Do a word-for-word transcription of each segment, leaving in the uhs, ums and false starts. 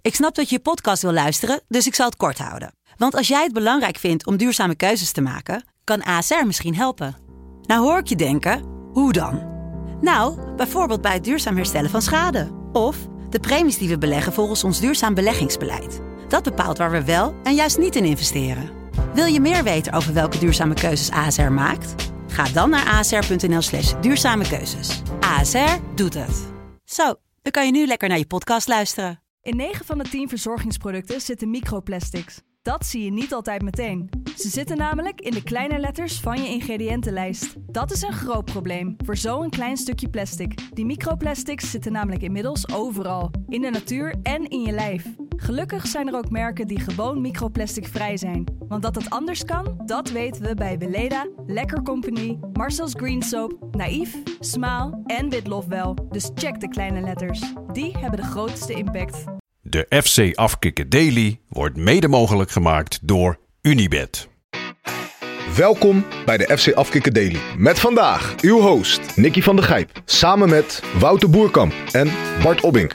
Ik snap dat je je podcast wil luisteren, dus ik zal het kort houden. Want als jij het belangrijk vindt om duurzame keuzes te maken, kan A S R misschien helpen. Nou hoor ik je denken, hoe dan? Nou, bijvoorbeeld bij het duurzaam herstellen van schade. Of de premies die we beleggen volgens ons duurzaam beleggingsbeleid. Dat bepaalt waar we wel en juist niet in investeren. Wil je meer weten over welke duurzame keuzes A S R maakt? Ga dan naar asr.nl slash duurzame keuzes. A S R doet het. Zo, dan kan je nu lekker naar je podcast luisteren. In negen van de tien verzorgingsproducten zitten microplastics. Dat zie je niet altijd meteen. Ze zitten namelijk in de kleine letters van je ingrediëntenlijst. Dat is een groot probleem voor zo'n klein stukje plastic. Die microplastics zitten namelijk inmiddels overal. In de natuur en in je lijf. Gelukkig zijn er ook merken die gewoon microplasticvrij zijn. Want dat het anders kan, dat weten we bij Weleda, Lekker Company, Marcel's Green Soap, Naïef, Smaal en Witlof wel. Dus check de kleine letters. Die hebben de grootste impact. De F C Afkikken Daily wordt mede mogelijk gemaakt door Unibet. Welkom bij de F C Afkikken Daily. Met vandaag uw host Nicky van der Gijp. Samen met Wouter Boerkamp en Bart Obbink.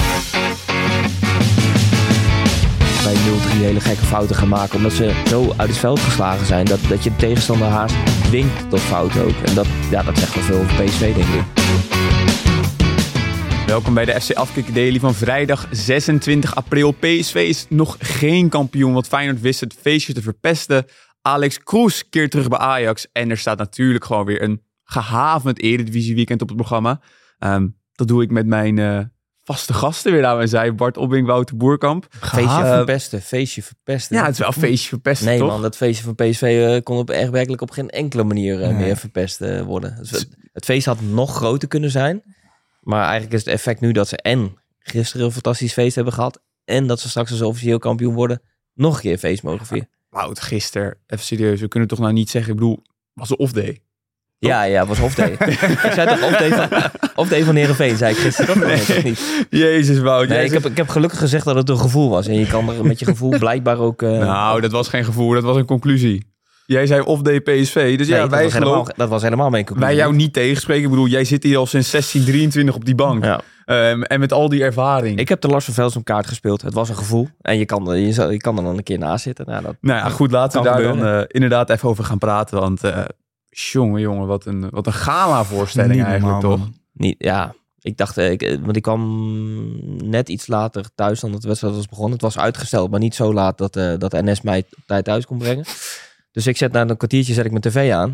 Bij nul drie hele gekke fouten gaan maken. Omdat ze zo uit het veld geslagen zijn. Dat, dat je de tegenstander haast dwingt tot fouten ook. En dat, ja, dat zegt wel veel over P S V, denk ik. Welkom bij de F C Afkikken Daily van vrijdag zesentwintig april. P S V is nog geen kampioen, want Feyenoord wist het feestje te verpesten. Alex Kroes keert terug bij Ajax. En er staat natuurlijk gewoon weer een gehavend Eredivisie weekend op het programma. Um, dat doe ik met mijn uh, vaste gasten weer aan mijn zij. Bart Obbink, Wouter Boerkamp. Feestje uh, verpesten, feestje verpesten. Ja, het is wel feestje verpesten, nee, toch? Nee man, dat feestje van P S V uh, kon op, echt werkelijk op geen enkele manier uh, nee. meer verpest uh, worden. Het, het feest had nog groter kunnen zijn. Maar eigenlijk is het effect nu dat ze en gisteren een fantastisch feest hebben gehad. En dat ze straks als officieel kampioen worden nog een keer een feest mogen vieren. Wout, gisteren, even serieus, we kunnen toch nou niet zeggen, ik bedoel, was een off-day? Ja, ja, het was off-day. Ik zei toch off-day van, off-day van Heerenveen, zei ik gisteren. Dat nee. toch niet? Jezus, Wout. Nee, ik, heb, ik heb gelukkig gezegd dat het een gevoel was. En je kan er met je gevoel blijkbaar ook... Uh, nou, dat was geen gevoel, dat was een conclusie. Jij zei off-day P S V, dus nee, ja, dat wij was, geloof... helemaal, dat was helemaal mijn conclusie. Wij jou niet tegenspreken, ik bedoel, jij zit hier al sinds zestien drieëntwintig op die bank. Ja. Um, en met al die ervaring. Ik heb de Lars van Velsen kaart gespeeld. Het was een gevoel. En je kan, je, je kan er dan een keer naast zitten. Nou, dat, nou ja, goed, laten we daar gebeuren. dan uh, inderdaad even over gaan praten. Want uh, jongen, jongen, wat een, wat een gala-voorstelling niet eigenlijk, normaal, toch? Niet, ja, ik dacht, ik, want ik kwam net iets later thuis dan dat de wedstrijd was begonnen. Het was uitgesteld, maar niet zo laat dat, uh, dat N S mij op tijd thuis kon brengen. Dus ik zet na een kwartiertje zet ik mijn tv aan.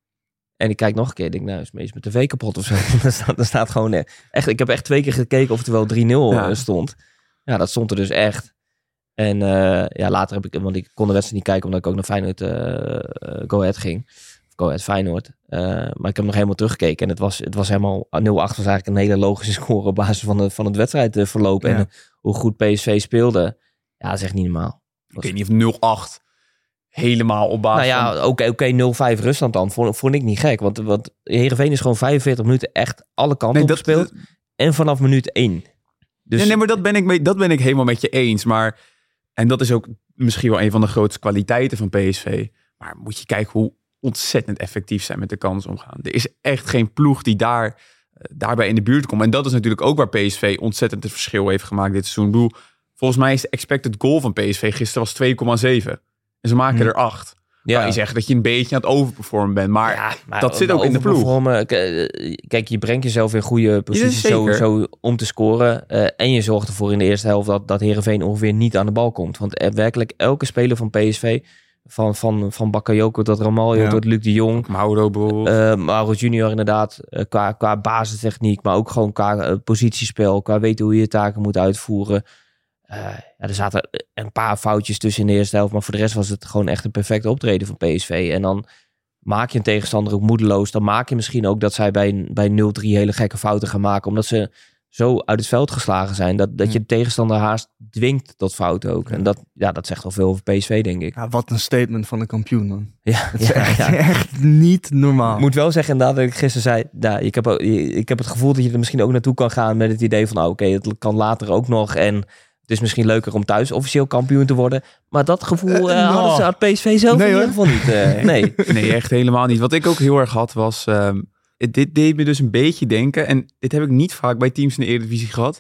En ik kijk nog een keer. Ik denk, nou, is meest mijn tv kapot of zo. Er staat, er staat gewoon echt. Ik heb echt twee keer gekeken of het wel drie nul ja. stond. Ja, dat stond er dus echt. En uh, ja, later heb ik, want ik kon de wedstrijd niet kijken omdat ik ook naar Feyenoord uh, Go Ahead ging. Of Go Ahead Feyenoord. Uh, maar ik heb nog helemaal teruggekeken. En het was, het was helemaal nul acht was eigenlijk een hele logische score op basis van, de, van het wedstrijdverloop. Ja. En uh, hoe goed P S V speelde. Ja, dat is echt niet normaal. Ik weet niet of nul acht helemaal op basis nou ja, van... oké, oké, nul vijf Rusland dan. Vond, vond ik niet gek. Want, want Heerenveen is gewoon vijfenveertig minuten echt alle kanten nee, op gespeeld. Dat... En vanaf minuut één. Dus... Nee, nee, maar dat ben, ik mee, dat ben ik helemaal met je eens. Maar, en dat is ook misschien wel een van de grootste kwaliteiten van P S V. Maar moet je kijken hoe ontzettend effectief zij met de kans omgaan. Er is echt geen ploeg die daar, uh, daarbij in de buurt komt. En dat is natuurlijk ook waar P S V ontzettend het verschil heeft gemaakt dit seizoen. Ik bedoel, volgens mij is de expected goal van P S V gisteren was twee komma zeven. En ze maken hm. er acht. Ja. Kan je zeggen dat je een beetje aan het overperformen bent. Maar, ja, maar dat zit ook in de ploeg. Kijk, je brengt jezelf in goede posities sowieso om te scoren. Uh, en je zorgt ervoor in de eerste helft dat, dat Heerenveen ongeveer niet aan de bal komt. Want er, werkelijk elke speler van P S V... Van, van, van Bakayoko tot Ramaljo, ja. tot Luc de Jong. Mauro bijvoorbeeld. Uh, Mauro junior inderdaad. Uh, qua, qua basistechniek, maar ook gewoon qua uh, positiespel. Qua weten hoe je je taken moet uitvoeren. Uh, ja, er zaten een paar foutjes tussen in de eerste helft. Maar voor de rest was het gewoon echt een perfecte optreden van P S V. En dan maak je een tegenstander ook moedeloos. Dan maak je misschien ook dat zij bij, bij nul drie hele gekke fouten gaan maken. Omdat ze zo uit het veld geslagen zijn. Dat, dat je de tegenstander haast dwingt tot fouten ook. En dat, ja, dat zegt wel veel over P S V, denk ik. Ja, wat een statement van een kampioen, man. Ja, het is ja, echt, ja. echt niet normaal. Ik moet wel zeggen, inderdaad, dat ik gisteren zei... Nou, ik, heb, ik heb het gevoel dat je er misschien ook naartoe kan gaan... met het idee van, nou, oké, okay, het kan later ook nog... en het is misschien leuker om thuis officieel kampioen te worden. Maar dat gevoel uh, uh, no. hadden ze uit P S V zelf nee, in ieder geval niet. Uh, nee. nee, echt helemaal niet. Wat ik ook heel erg had was... Um, dit deed me dus een beetje denken... en dit heb ik niet vaak bij teams in de Eredivisie gehad...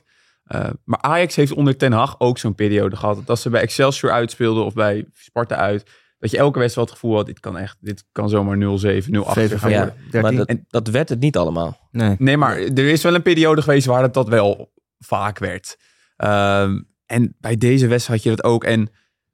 Uh, maar Ajax heeft onder Ten Hag ook zo'n periode gehad. Dat als ze bij Excelsior uitspeelden of bij Sparta uit, dat je elke wedstrijd het gevoel had, dit kan echt, dit kan zomaar nul zeven, nul acht gaan ja, worden. maar dat, en, dat werd het niet allemaal. Nee. nee, maar er is wel een periode geweest waar het dat wel vaak werd. Um, en bij deze wedstrijd had je dat ook. En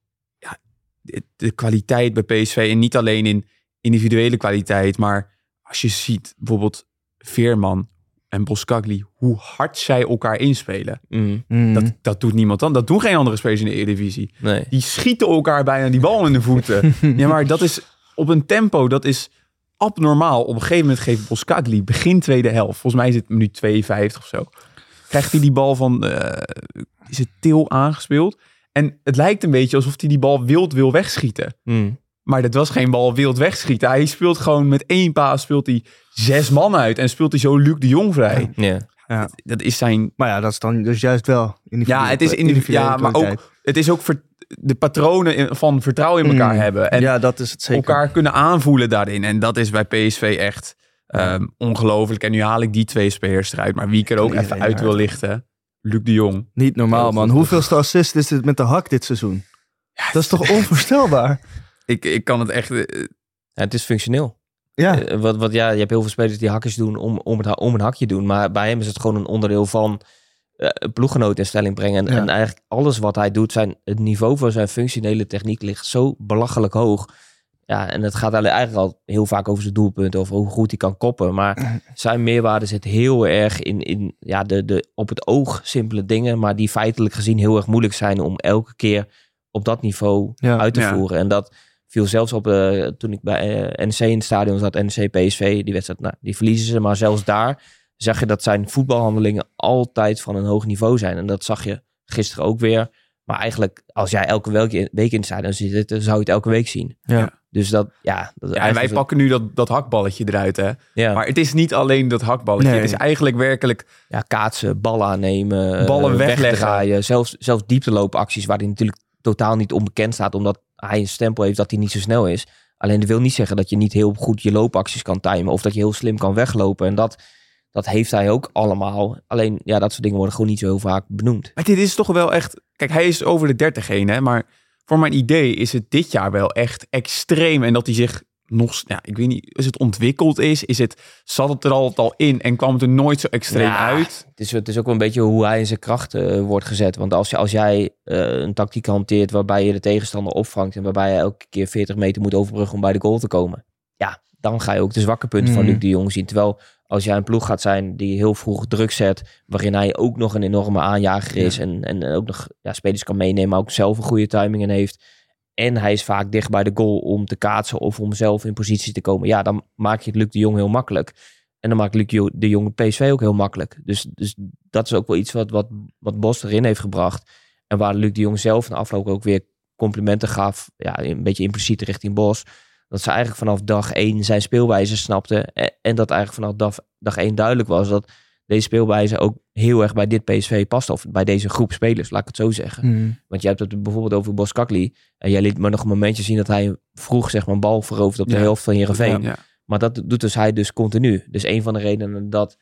ja, de, de kwaliteit bij P S V, en niet alleen in individuele kwaliteit, maar als je ziet bijvoorbeeld Veerman en Boskagli, hoe hard zij elkaar inspelen. Mm. Mm. Dat, dat doet niemand dan. Dat doen geen andere spelers in de Eredivisie. Nee. Die schieten elkaar bijna die bal in de voeten. Ja, maar dat is op een tempo, dat is abnormaal. Op een gegeven moment geeft Boskagli begin tweede helft. Volgens mij is het minuut tweeënvijftig of zo. Krijgt hij die bal van, uh, is het Til aangespeeld? En het lijkt een beetje alsof hij die bal wild wil wegschieten. Mm. Maar dat was geen bal wild wegschieten. Hij speelt gewoon met één paas, speelt hij zes man uit. En speelt hij zo Luc de Jong vrij. Ja. Ja. Dat, dat is zijn... Maar ja, dat is dan dus juist wel individueel. Ja, het is individueel. Ja, maar ook, het is ook ver, de patronen in, van vertrouwen in elkaar mm. hebben. En ja, dat is het zeker. Elkaar kunnen aanvoelen daarin. En dat is bij P S V echt um, ongelooflijk. En nu haal ik die twee spelers eruit. Maar wie ik er ook even uit uit wil lichten, Luc de Jong. Niet normaal, man. Hoeveelste assist is het met de hak dit seizoen? Ja, dat is toch onvoorstelbaar? ik, ik kan het echt... Uh, ja, het is functioneel. Ja. Uh, wat, wat, ja, je hebt heel veel spelers die hakjes doen om, om, het, om een hakje doen. Maar bij hem is het gewoon een onderdeel van uh, ploeggenoot in stelling brengen. En, ja. en eigenlijk alles wat hij doet, zijn, het niveau van zijn functionele techniek ligt zo belachelijk hoog. Ja, en het gaat eigenlijk al heel vaak over zijn doelpunten of hoe goed hij kan koppen. Maar zijn meerwaarde zit heel erg in, in ja, de, de op het oog simpele dingen, maar die feitelijk gezien heel erg moeilijk zijn om elke keer op dat niveau ja. uit te ja. voeren. En dat viel zelfs op uh, toen ik bij uh, N E C in het stadion zat, N E C P S V, die wedstrijd, nou, die verliezen ze, maar zelfs daar zag je dat zijn voetbalhandelingen altijd van een hoog niveau zijn. En dat zag je gisteren ook weer. Maar eigenlijk, als jij elke week in het stadion zit, dan zou je het elke week zien. Ja. Dus dat, ja. Dat ja en wij pakken nu dat, dat hakballetje eruit, hè. Ja. Maar het is niet alleen dat hakballetje. Nee. Het is eigenlijk werkelijk... Ja, kaatsen, ballen aannemen. Ballen wegleggen. Wegdraaien. Zelfs, zelfs diepteloopacties waar hij natuurlijk totaal niet onbekend staat. Omdat hij een stempel heeft dat hij niet zo snel is. Alleen dat wil niet zeggen dat je niet heel goed je loopacties kan timen. Of dat je heel slim kan weglopen. En dat... Dat heeft hij ook allemaal. Alleen, ja, dat soort dingen worden gewoon niet zo heel vaak benoemd. Maar dit is toch wel echt... Kijk, hij is over de dertig heen, hè. Maar voor mijn idee is het dit jaar wel echt extreem. En dat hij zich nog... Ja, ik weet niet, is het ontwikkeld is? Is het... Zat het er altijd al in en kwam het er nooit zo extreem ja, uit? Het is, het is ook wel een beetje hoe hij in zijn kracht uh, wordt gezet. Want als, als jij uh, een tactiek hanteert waarbij je de tegenstander opvangt... en waarbij je elke keer veertig meter moet overbruggen om bij de goal te komen... Ja, dan ga je ook de zwakke punten mm. van Luc de Jong zien. Terwijl... Als jij een ploeg gaat zijn die heel vroeg druk zet, waarin hij ook nog een enorme aanjager is ja. en, en ook nog ja, spelers kan meenemen, maar ook zelf een goede timing in heeft. En hij is vaak dicht bij de goal om te kaatsen of om zelf in positie te komen. Ja, dan maak je het Luc de Jong heel makkelijk. En dan maakt Luc de Jong P S V ook heel makkelijk. Dus, dus dat is ook wel iets wat, wat, wat Bos erin heeft gebracht. En waar Luc de Jong zelf in de afloop ook weer complimenten gaf. Ja, een beetje impliciet richting Bos. Dat ze eigenlijk vanaf dag één zijn speelwijze snapten. En dat eigenlijk vanaf dag, dag één duidelijk was dat deze speelwijze ook heel erg bij dit P S V past. Of bij deze groep spelers, laat ik het zo zeggen. Mm. Want jij hebt het bijvoorbeeld over Boskagli. En jij liet me nog een momentje zien dat hij vroeg zeg maar een bal veroverd op de ja. helft van Heerenveen. Ja, ja. Maar dat doet dus hij dus continu. Dus een van de redenen dat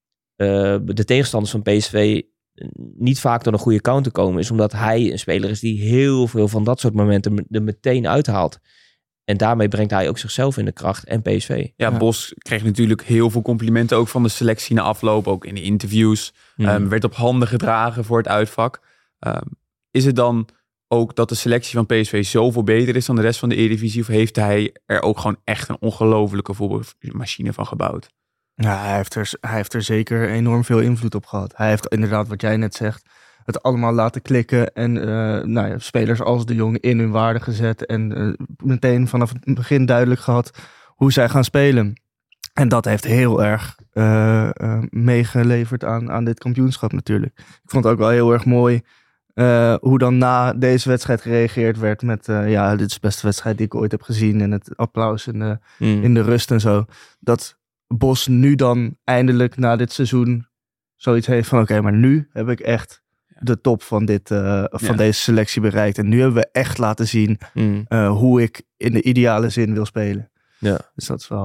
uh, de tegenstanders van P S V niet vaak door een goede counter komen, is omdat hij een speler is die heel veel van dat soort momenten er meteen uithaalt. En daarmee brengt hij ook zichzelf in de kracht en P S V. Ja, ja. Bos kreeg natuurlijk heel veel complimenten ook van de selectie na afloop. Ook in de interviews. Mm. Um, werd op handen gedragen voor het uitvak. Um, is het dan ook dat de selectie van P S V zoveel beter is dan de rest van de Eredivisie? Of heeft hij er ook gewoon echt een ongelofelijke voetbalmachine van gebouwd? Ja, hij heeft, er, hij heeft er zeker enorm veel invloed op gehad. Hij heeft inderdaad, wat jij net zegt, het allemaal laten klikken en uh, nou ja, spelers als de Jong in hun waarde gezet en uh, meteen vanaf het begin duidelijk gehad hoe zij gaan spelen. En dat heeft heel erg uh, uh, meegeleverd aan, aan dit kampioenschap natuurlijk. Ik vond het ook wel heel erg mooi uh, hoe dan na deze wedstrijd gereageerd werd met uh, ja, dit is de beste wedstrijd die ik ooit heb gezien en het applaus in de, mm. in de rust en zo. Dat Bos nu dan eindelijk na dit seizoen zoiets heeft van oké, okay, maar nu heb ik echt de top van, dit, uh, van ja. deze selectie bereikt. En nu hebben we echt laten zien mm. uh, hoe ik in de ideale zin wil spelen. Ja. Dus dat is wel, uh,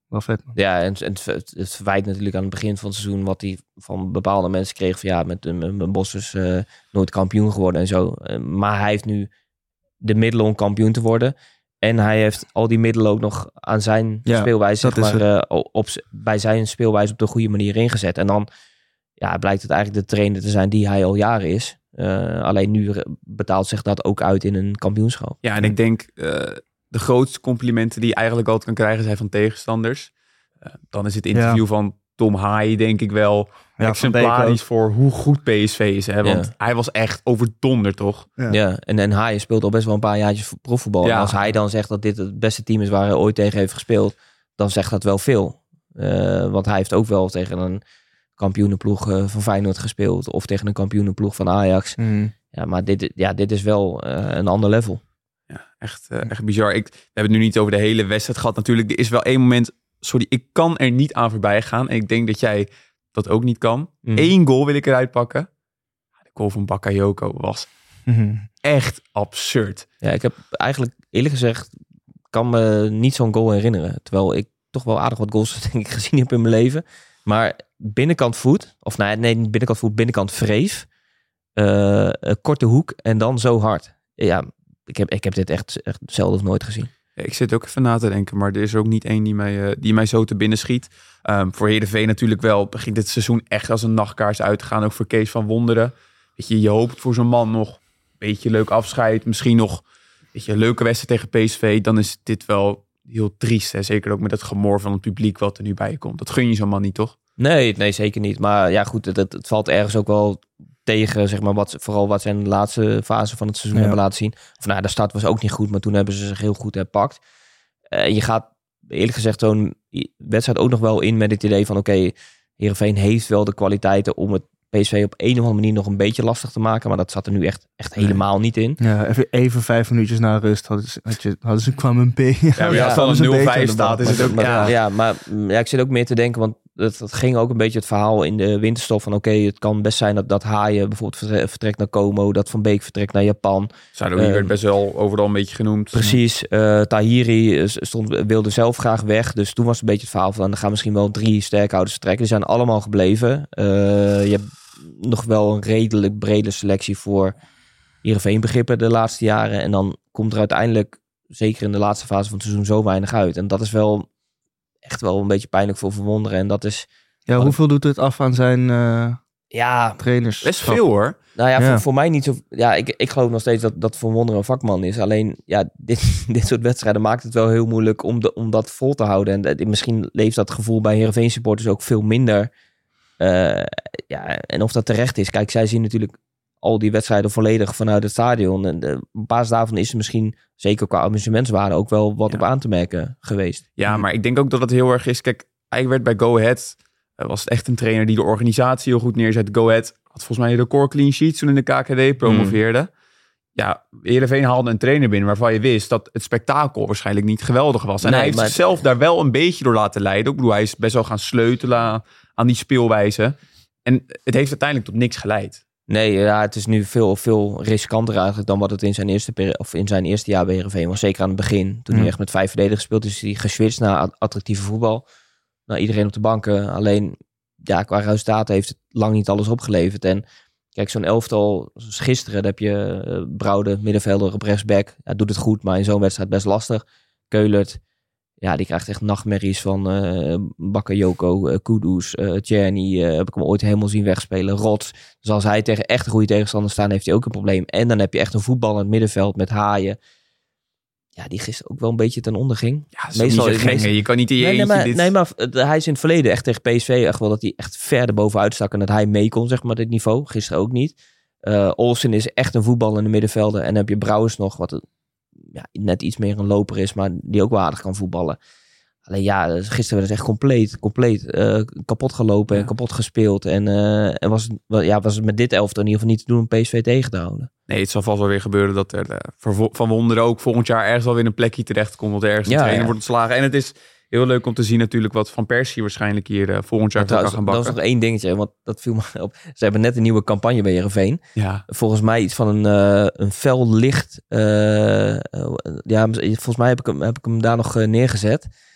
Wel vet, man. Ja, en, en het, het verwijt natuurlijk aan het begin van het seizoen wat hij van bepaalde mensen kreeg van ja, met mijn Bos is uh, nooit kampioen geworden en zo. Uh, maar hij heeft nu de middelen om kampioen te worden. En hij heeft al die middelen ook nog aan zijn ja, speelwijze, zeg maar, uh, op, bij zijn speelwijze op de goede manier ingezet. En dan ja, blijkt het eigenlijk de trainer te zijn die hij al jaren is. Uh, alleen nu betaalt zich dat ook uit in een kampioenschap. Ja, en ik denk uh, de grootste complimenten die je eigenlijk altijd kan krijgen zijn van tegenstanders. Uh, dan is het interview ja. van Tom Haaien denk ik wel ja, exemplarisch voor hoe goed P S V is. Hè? Want ja. hij was echt overdonderd, toch? Ja, ja. en, en Haaien speelt al best wel een paar jaartjes profvoetbal. Ja. En als hij dan zegt dat dit het beste team is waar hij ooit tegen heeft gespeeld, dan zegt dat wel veel. Uh, want hij heeft ook wel tegen een kampioenenploeg uh, van Feyenoord gespeeld of tegen een kampioenenploeg van Ajax. Mm. Ja, maar dit, ja, dit is wel uh, een ander level. Ja, echt, uh, echt bizar. Ik, we hebben het nu niet over de hele wedstrijd gehad natuurlijk. Er is wel één moment, sorry, ik kan er niet aan voorbij gaan. En ik denk dat jij dat ook niet kan. Mm. Eén goal wil ik eruit pakken. De goal van Bakayoko was mm-hmm. echt absurd. Ja, ik heb eigenlijk eerlijk gezegd, kan me niet zo'n goal herinneren. Terwijl ik toch wel aardig wat goals denk ik gezien heb in mijn leven. Maar binnenkant voet, of nee, nee niet binnenkant voet, binnenkant vreef. Uh, een korte hoek en dan zo hard. Ja, ik heb, ik heb dit echt, echt zelden of nooit gezien. Ja, ik zit ook even na te denken, maar er is ook niet één die mij, uh, die mij zo te binnen schiet. Um, voor Heerenveen natuurlijk wel begint dit seizoen echt als een nachtkaars uit te gaan. Ook voor Kees van Wonderen. Weet je, je hoopt voor zo'n man nog een beetje leuk afscheid. Misschien nog weet je, een leuke wedstrijd tegen P S V. Dan is dit wel heel triest. Hè? Zeker ook met het gemor van het publiek wat er nu bij komt. Dat gun je zo'n man niet, toch? Nee, nee, zeker niet. Maar ja, goed, het, het valt ergens ook wel tegen, zeg maar, wat, vooral wat ze in de laatste fase van het seizoen ja. hebben laten zien. Of nou, de start was ook niet goed, maar toen hebben ze zich heel goed herpakt. Uh, je gaat, eerlijk gezegd, zo'n wedstrijd ook nog wel in met het idee van, oké, okay, Heerenveen heeft wel de kwaliteiten om het P S V op een of andere manier nog een beetje lastig te maken, maar dat zat er nu echt, echt helemaal niet in. Ja, even, even vijf minuutjes na rust hadden ze, had je, hadden ze kwam een P. Ja, maar ja, als dan een nul vijf staat, is het ook... Maar, ja. ja, maar ja, ik zit ook meer te denken, want het, het ging ook een beetje het verhaal in de winterstop van oké, okay, het kan best zijn dat, dat Haaien bijvoorbeeld vertrekt naar Como, dat Van Beek vertrekt naar Japan. Sadoli uh, werd best wel overal een beetje genoemd. Precies. Uh, Tahiri stond, wilde zelf graag weg, dus toen was het een beetje het verhaal van, er gaan misschien wel drie sterkhouders vertrekken. Die zijn allemaal gebleven. Uh, je hebt nog wel een redelijk brede selectie voor Heerenveen begrippen de laatste jaren. En dan komt er uiteindelijk, zeker in de laatste fase van het seizoen, zo weinig uit. En dat is wel echt wel een beetje pijnlijk voor Van Wonderen. En dat is... Ja, hoeveel doet het af aan zijn uh, ja, trainers? Best veel hoor. Nou ja, ja. Voor, voor mij niet zo... Ja, ik, ik geloof nog steeds dat, dat Van Wonderen een vakman is. Alleen, ja, dit, dit soort wedstrijden maakt het wel heel moeilijk om, de, om dat vol te houden. En de, misschien leeft dat gevoel bij Heerenveen supporters ook veel minder. Uh, ja, en of dat terecht is. Kijk, zij zien natuurlijk al die wedstrijden volledig vanuit het stadion. En de, op basis daarvan is er misschien, zeker qua amusementswaarde, ook wel wat ja. op aan te merken geweest. Ja, maar ik denk ook dat het heel erg is. Kijk, eigenlijk werd bij Go Ahead, uh, was het echt een trainer die de organisatie heel goed neerzet. Go Ahead had volgens mij een record clean sheets toen in de K K D promoveerde. Mm. Ja, Heerenveen haalde een trainer binnen waarvan je wist dat het spektakel waarschijnlijk niet geweldig was. En nee, hij heeft maar... zichzelf daar wel een beetje door laten leiden. Ik bedoel, hij is best wel gaan sleutelen aan die speelwijze. En het heeft uiteindelijk tot niks geleid. Nee, ja, het is nu veel, veel riskanter eigenlijk dan wat het in zijn eerste, peri- of in zijn eerste jaar bij Heerenveen was. Zeker aan het begin. Toen mm. hij echt met vijf verdedigers speelde, is hij geswitcht naar attractieve voetbal. Nou, iedereen op de banken. Alleen, ja, qua resultaten heeft het lang niet alles opgeleverd. En kijk, zo'n elftal, zoals gisteren, dan heb je uh, Broude, middenvelder op rechtsback. Ja, doet het goed, maar in zo'n wedstrijd best lastig. Keulert, ja, die krijgt echt nachtmerries van uh, Bakayoko, uh, Kudus, uh, Tjerni. Uh, heb ik hem ooit helemaal zien wegspelen. Rots. Dus als hij tegen echt een goede tegenstander staat, heeft hij ook een probleem. En dan heb je echt een voetbal in het middenveld met Haaien. Ja, die gisteren ook wel een beetje ten onder ging. Ja, meestal is meestal... Je kan niet in je nee, eentje nee, maar, dit... nee, maar hij is in het verleden echt tegen P S V echt wel dat hij echt verder bovenuit stak en dat hij mee kon, zeg maar, dit niveau. Gisteren ook niet. Uh, Olsen is echt een voetbal in de middenvelden. En dan heb je Brouwers nog, wat ja, net iets meer een loper is, maar die ook wel aardig kan voetballen. Alleen ja, gisteren werd het echt compleet, compleet uh, kapot gelopen en ja. kapot gespeeld. En, uh, en was, het, ja, was het met dit elftal in ieder geval niet te doen om P S V tegen te houden. Nee, het zal vast wel weer gebeuren dat er uh, Van Wonderen ook volgend jaar ergens wel weer een plekje terecht komt. Dat ergens een ja, trainer ja. wordt ontslagen. En het is heel leuk om te zien natuurlijk wat Van Persie waarschijnlijk hier uh, volgend jaar kan gaan bakken. Dat was nog één dingetje, want dat viel me op. Ze hebben net een nieuwe campagne bij Heerenveen. Ja. Volgens mij iets van een, uh, een fel licht. Uh, uh, ja, volgens mij heb ik hem, heb ik hem daar nog uh, neergezet.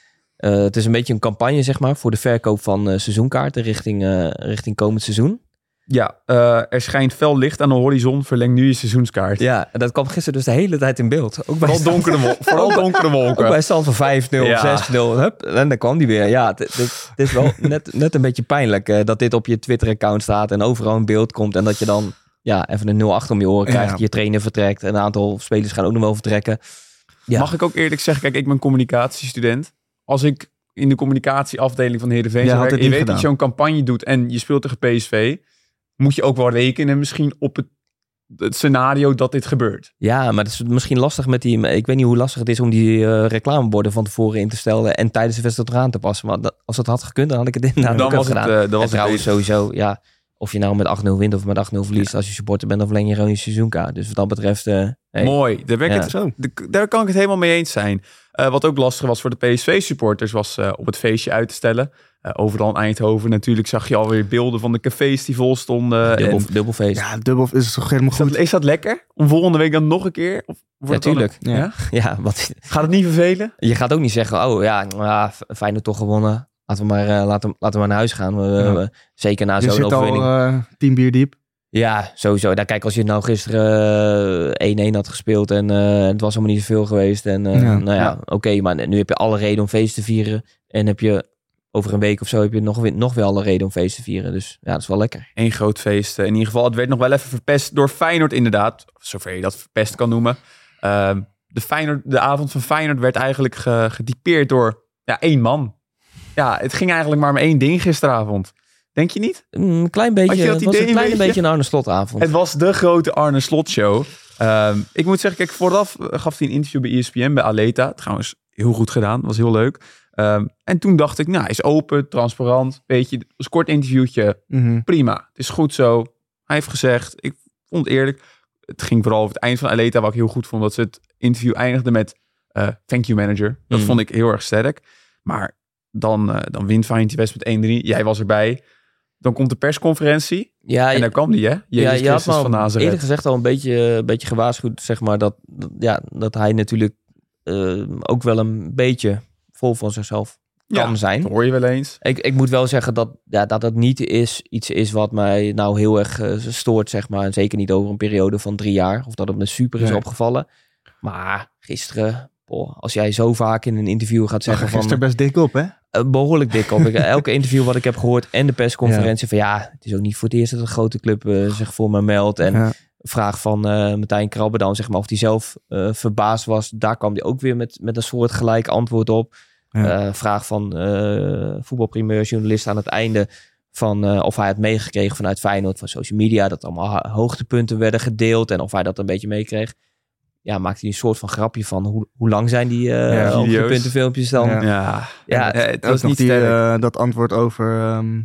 Uh, het is een beetje een campagne, zeg maar, voor de verkoop van uh, seizoenkaarten richting, uh, richting komend seizoen. Ja, uh, er schijnt fel licht aan de horizon. Verleng nu je seizoenskaart. Ja, en dat kwam gisteren dus de hele tijd in beeld. Ook bij vooral donkere, wol- vooral donkere wolken. Ook bij stand van vijf nul, ja. zes nul. Hup, en dan kwam die weer. Ja, het, het, het is wel net, net een beetje pijnlijk uh, dat dit op je Twitter-account staat en overal in beeld komt. En dat je dan ja, even een nul acht om je oren krijgt. Ja. Je trainer vertrekt. Een aantal spelers gaan ook nog wel vertrekken. Ja. Mag ik ook eerlijk zeggen, kijk, ik ben communicatiestudent. Als ik in de communicatieafdeling van Heerenveen zou werken, je weet gedaan. Dat je zo'n campagne doet en je speelt tegen P S V, moet je ook wel rekenen misschien op het, het scenario dat dit gebeurt. Ja, maar het is misschien lastig met die, ik weet niet hoe lastig het is om die uh, reclameborden van tevoren in te stellen en tijdens de wedstrijd eraan te passen. Maar dat, als dat had gekund, dan had ik het inderdaad dan ook was gedaan. Het, uh, dan was en trouwens het sowieso, ja, of je nou met acht nul wint of met acht nul verliest, ja. Als je supporter bent, dan verleng je gewoon je seizoenkaart. Dus wat dat betreft... Uh, hey. Mooi, daar, ben ik ja. het, de, daar kan ik het helemaal mee eens zijn. Uh, wat ook lastig was voor de P S V-supporters, was uh, op het feestje uit te stellen. Uh, overal in Eindhoven natuurlijk zag je alweer beelden van de cafés die vol stonden. Dubbel, en... Dubbelfeest. Ja, dubbel is toch helemaal is goed. Dat, is dat lekker? Om volgende week dan nog een keer? Of ja, tuurlijk. Een... Ja? Ja, wat... Gaat het niet vervelen? Je gaat ook niet zeggen, oh ja, ja Feyenoord toch gewonnen. Laten we maar, uh, laten, laten we maar naar huis gaan. We, ja. we, zeker na je zo'n overwinning. Je zit al uh, tien bier diep. Ja, sowieso. Nou, kijk, als je nou gisteren uh, één één had gespeeld en uh, het was helemaal niet zoveel geweest. En uh, ja. nou ja, ja. oké, okay, maar nu heb je alle reden om feest te vieren. En heb je over een week of zo heb je nog, nog wel alle reden om feest te vieren. Dus ja, dat is wel lekker. Eén groot feest. In ieder geval, het werd nog wel even verpest door Feyenoord inderdaad. Zover je dat verpest kan noemen. Uh, de, Feyenoord, de avond van Feyenoord werd eigenlijk ge, getypeerd door ja, één man. Ja, het ging eigenlijk maar om één ding gisteravond. Denk je niet? Een klein beetje. Het was een klein beetje? beetje een Arne Slot-avond. Het was de grote Arne Slot-show. Um, ik moet zeggen, kijk, vooraf gaf hij een interview bij E S P N, bij Aleta. Trouwens, heel goed gedaan. Was heel leuk. Um, en toen dacht ik, nou, hij is open, transparant. Weet je, een kort interviewtje. Mm-hmm. Prima. Het is goed zo. Hij heeft gezegd, ik vond het eerlijk. Het ging vooral over het eind van Aleta, wat ik heel goed vond. Dat ze het interview eindigde met uh, thank you manager. Dat mm. vond ik heel erg sterk. Maar dan, uh, dan wint Feyenoord die wedstrijd met één drie. Jij was erbij. Dan komt de persconferentie. Ja, en daar kwam die, hè? Jezus ja, je had van Nazareth. Eerder gezegd al een beetje, een beetje gewaarschuwd, zeg maar, dat, dat, ja, dat hij natuurlijk uh, ook wel een beetje vol van zichzelf kan ja, zijn. Dat hoor je wel eens. Ik, ik moet wel zeggen dat, ja, dat het niet is, iets is wat mij nou heel erg uh, stoort, zeg maar. En zeker niet over een periode van drie jaar. Of dat het me super is nee. opgevallen. Maar gisteren, boh, als jij zo vaak in een interview gaat zeggen van... Gisteren best dik op, hè? Uh, behoorlijk dik op. Ik, elke interview wat ik heb gehoord en de persconferentie ja. van ja, het is ook niet voor het eerst dat een grote club uh, zich voor me meldt. En ja. vraag van uh, Martijn Krabbe dan, zeg maar, of hij zelf uh, verbaasd was. Daar kwam hij ook weer met, met een soort gelijk antwoord op. Ja. Uh, vraag van uh, voetbalprimeurjournalist aan het einde van uh, of hij had meegekregen vanuit Feyenoord van social media, dat allemaal hoogtepunten werden gedeeld en of hij dat een beetje meekreeg. Ja, maakte hij een soort van grapje van hoe, hoe lang zijn die uh, ja, hoogtepuntenfilmpjes dan? Ja, ja. ja het, het was niet die, uh, dat antwoord over, um,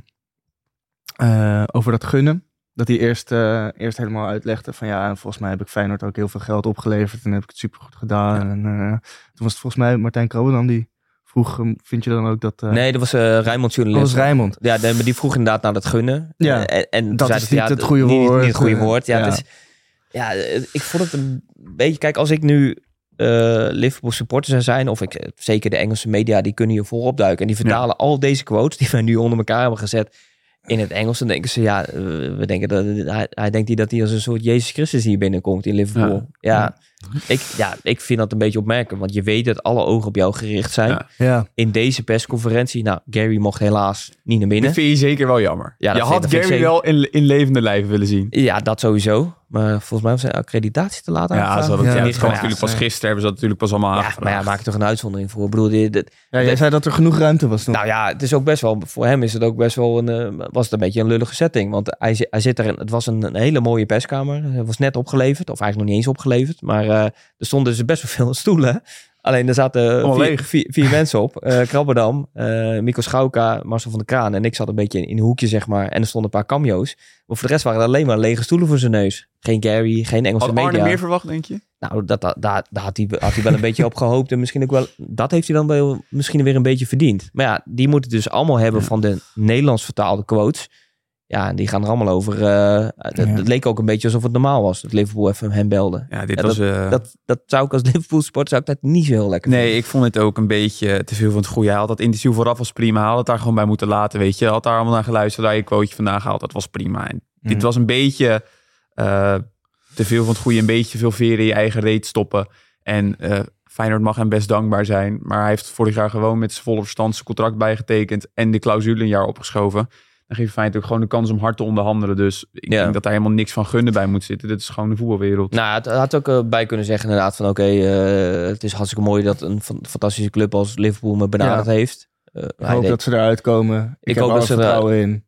uh, over dat gunnen. Dat hij eerst, uh, eerst helemaal uitlegde van ja, volgens mij heb ik Feyenoord ook heel veel geld opgeleverd en heb ik het supergoed gedaan. Ja. En uh, toen was het volgens mij Martijn Krabbe dan die vroeg, vind je dan ook dat... Uh... Nee, dat was uh, Rijnmond journalist. Dat was Rijnmond. Ja, de, maar die vroeg inderdaad naar dat gunnen. Ja, uh, en, en dat is niet ja, het goede niet, woord. Niet het goede woord. Ja, ja. Het is, ja, ik vond het een beetje... Kijk, als ik nu uh, Liverpool supporter zou zijn, of ik zeker de Engelse media, die kunnen hier volop duiken. En die vertalen ja. al deze quotes die wij nu onder elkaar hebben gezet in het Engels. Dan denken ze, ja, we denken dat hij, hij denkt dat hij als een soort Jezus Christus hier binnenkomt in Liverpool. Ja, ja. Ik, ja, ik vind dat een beetje opmerkelijk, want je weet dat alle ogen op jou gericht zijn. Ja. Ja. In deze persconferentie, nou, Gary mocht helaas niet naar binnen. Dat vind je zeker wel jammer. Ja, je had Gary zeker... wel in, in levende lijven willen zien. Ja, dat sowieso. Maar volgens mij was zijn accreditatie te laat Ja, ze hadden het, ja, het kan natuurlijk pas gisteren hebben ze dat natuurlijk pas allemaal ja, aangevraagd. Maar ja, maak er toch een uitzondering voor. Ik bedoel, dit, dit, ja, jij dit, zei dat er genoeg ruimte was nog. Nou ja, het is ook best wel, voor hem is het ook best wel een, uh, was het een beetje een lullige setting. Want hij, hij zit er, het was een, een hele mooie perskamer. Hij was net opgeleverd, of eigenlijk nog niet eens opgeleverd. Maar uh, er stonden dus best wel veel stoelen. Alleen er zaten vier, vier, vier mensen op. Uh, Krabberdam, uh, Mikko Schauka, Marcel van der Kraan. En ik zat een beetje in, in een hoekje, zeg maar. En er stonden een paar cameo's. Maar voor de rest waren er alleen maar lege stoelen voor zijn neus. Geen Gary, geen Engelse had media. Had Arne meer verwacht, denk je? Nou, dat, dat, daar, daar had, hij, had hij wel een beetje op gehoopt. En misschien ook wel, dat heeft hij dan wel misschien weer een beetje verdiend. Maar ja, die moeten dus allemaal hebben ja. van de Nederlands vertaalde quotes. Ja, die gaan er allemaal over. Uh, het, Ja. het leek ook een beetje alsof het normaal was. Dat Liverpool even hem belde. Ja, dit Ja, was... dat, Uh... dat, dat zou ik als Liverpool sport zou ik dat niet zo heel lekker Nee, vinden. ik vond het ook een beetje te veel van het goede. Hij had dat interview vooraf was prima. Hij had het daar gewoon bij moeten laten, weet je. Hij had daar allemaal naar geluisterd. Daar je quoteje vandaan gehaald. Dat was prima. En Mm. dit was een beetje uh, te veel van het goede. Een beetje te veel veren in je eigen reet stoppen. En uh, Feyenoord mag hem best dankbaar zijn. Maar hij heeft vorig jaar gewoon met zijn volle verstand zijn contract bijgetekend. En de clausule een jaar opgeschoven. Dan geef je Feyenoord ook gewoon de kans om hard te onderhandelen. Dus ik Ja. denk dat daar helemaal niks van gunnen bij moet zitten. Dit is gewoon de voetbalwereld. Nou, het had ook uh, bij kunnen zeggen inderdaad van oké, okay, uh, het is hartstikke mooi dat een fan- fantastische club als Liverpool me benaderd Ja. heeft. Uh, Ik hij hoop deed- dat ze eruit komen. Ik, Ik heb hoop er dat ze er- vertrouwen in.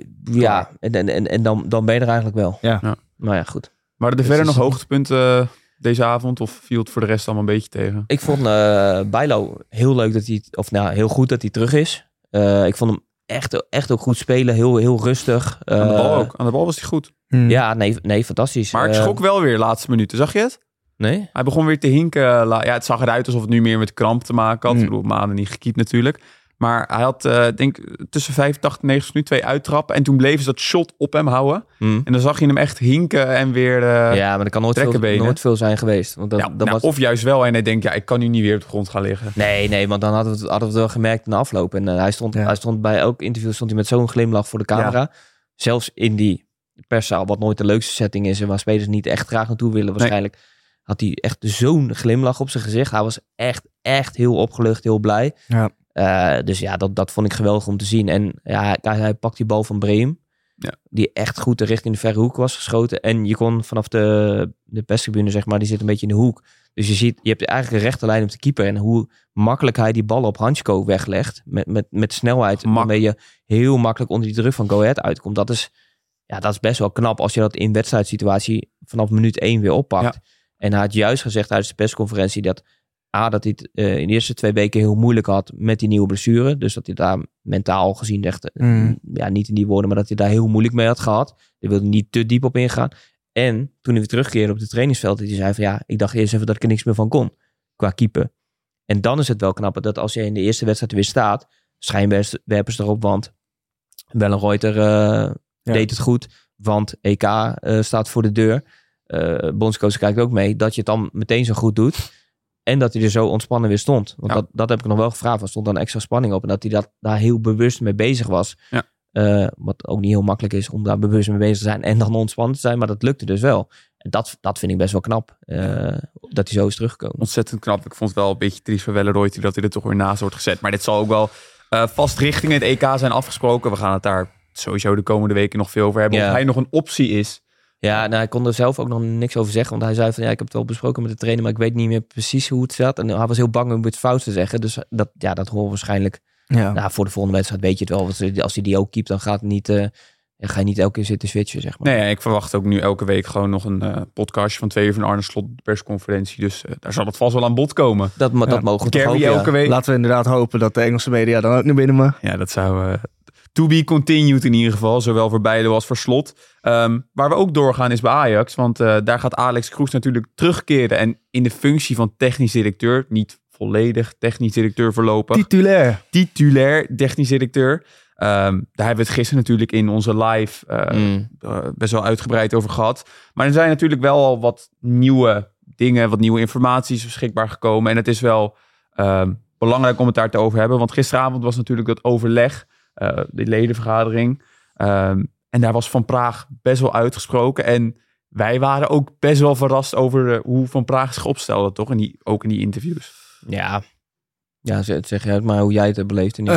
Ja, en, en, en, en dan, dan ben je er eigenlijk wel. Ja. Ja. Nou ja, goed. Waren er Dus verder het nog is- hoogtepunten uh, deze avond? Of viel het voor de rest allemaal een beetje tegen? Ik vond uh, Bijlo heel leuk dat hij, of nou heel goed dat hij terug is. Uh, ik vond hem echt, echt ook goed spelen, heel, heel rustig. Uh, Aan de bal ook. Aan de bal was hij goed. Hmm. Ja, nee, nee fantastisch. Maar ik Uh, schrok wel weer de laatste minuten. Zag je het? Nee? Hij begon weer te hinken. Ja, het zag eruit alsof het nu meer met kramp te maken had. Mm. Ik bedoel, maanden niet gekiept natuurlijk. Maar hij had, uh, denk tussen vijfentachtig en negentig minuten twee uittrappen. En toen bleven ze dat shot op hem houden. Hm. En dan zag je hem echt hinken en weer... Uh, Ja, maar dat kan nooit veel, trekkenbenen. nooit veel zijn geweest. Want dat, ja, dat nou, was... Of juist wel. En hij denkt, ja, ik kan nu niet weer op de grond gaan liggen. Nee, nee, want dan hadden we het, hadden we het wel gemerkt in de afloop. En uh, hij, stond, Ja. hij stond bij elk interview stond hij met zo'n glimlach voor de camera. Zelfs in die perszaal, wat nooit de leukste setting is en waar spelers niet echt graag naartoe willen waarschijnlijk, had hij echt zo'n glimlach op zijn gezicht. Hij was echt, echt heel opgelucht, heel blij. Ja. Uh, dus ja, dat, dat vond ik geweldig om te zien. En ja, hij, hij pakt die bal van Breum. Ja. Die echt goed richting de verre hoek was geschoten. En je kon vanaf de, de perstribune, zeg maar, die zit een beetje in de hoek. Dus je ziet, je hebt eigenlijk een rechte lijn op de keeper. En hoe makkelijk hij die bal op Hansko weglegt. Met, met, met snelheid. Gemak. Waarmee je heel makkelijk onder die druk van Go Ahead uitkomt. Dat is, ja, dat is best wel knap als je dat in wedstrijdsituatie vanaf minuut één weer oppakt. Ja. En hij had juist gezegd tijdens de persconferentie dat A, dat hij het uh, in de eerste twee weken heel moeilijk had met die nieuwe blessure. Dus dat hij daar mentaal gezien echt, Mm. ja, niet in die woorden, maar dat hij daar heel moeilijk mee had gehad. Daar wilde hij niet te diep op ingaan. En toen hij weer terugkeerde op het trainingsveld, dat hij zei van ja, ik dacht eerst even dat ik er niks meer van kon qua keeper. En dan is het wel knap dat als je in de eerste wedstrijd weer staat, schijnwerpers erop, want Wellenreuter uh, Ja. deed het goed, want E K uh, staat voor de deur. Uh, bondscoach kijkt ook mee, dat je het dan meteen zo goed doet. En dat hij er zo ontspannen weer stond. Want Ja. dat, dat heb ik nog wel gevraagd. Er stond dan extra spanning op. En dat hij dat, daar heel bewust mee bezig was. Ja. Uh, wat ook niet heel makkelijk is om daar bewust mee bezig te zijn. En dan ontspannen te zijn. Maar dat lukte dus wel. En dat, dat vind ik best wel knap. Uh, dat hij zo is teruggekomen. Ontzettend knap. Ik vond het wel een beetje triest voor Wellenreuter dat hij er toch weer naast wordt gezet. Maar dit zal ook wel uh, vast richting het E K zijn afgesproken. We gaan het daar sowieso de komende weken nog veel over hebben. Ja. Of hij nog een optie is. Ja, nou, hij kon er zelf ook nog niks over zeggen. Want hij zei van, ja, ik heb het wel besproken met de trainer, maar ik weet niet meer precies hoe het zat. En hij was heel bang om het fout te zeggen. Dus dat, ja, dat horen we waarschijnlijk. Ja. Nou, voor de volgende wedstrijd weet je het wel. Want als hij die ook keept, dan gaat het niet, uh, ga je niet elke keer zitten switchen, zeg maar. Nee, ik verwacht ook nu elke week gewoon nog een uh, podcastje van twee uur van Arne Slot, de persconferentie. Dus uh, daar zal het vast wel aan bod komen. Dat, dat Ja. mogen we toch Gary hopen, elke ja. week. Laten we inderdaad hopen dat de Engelse media dan ook naar binnen mag. Ja, dat zou uh, to be continued in ieder geval. Zowel voor Bijlo als voor Slot. Um, waar we ook doorgaan is bij Ajax. Want uh, daar gaat Alex Kroes natuurlijk terugkeren. En in de functie van technisch directeur. Niet volledig technisch directeur voorlopig. Titulair. Titulair technisch directeur. Um, daar hebben we het gisteren natuurlijk in onze live uh, Mm. uh, best wel uitgebreid over gehad. Maar er zijn natuurlijk wel al wat nieuwe dingen, wat nieuwe informaties beschikbaar gekomen. En het is wel um, belangrijk om het daar te over hebben. Want gisteravond was natuurlijk dat overleg, uh, de ledenvergadering. Um, en daar was Van Praag best wel uitgesproken. En wij waren ook best wel verrast over uh, hoe Van Praag zich opstelde, toch? En die, ook in die interviews. Ja. Ja, zeg zeg je uit maar hoe jij het hebt beleefd. In die Uh,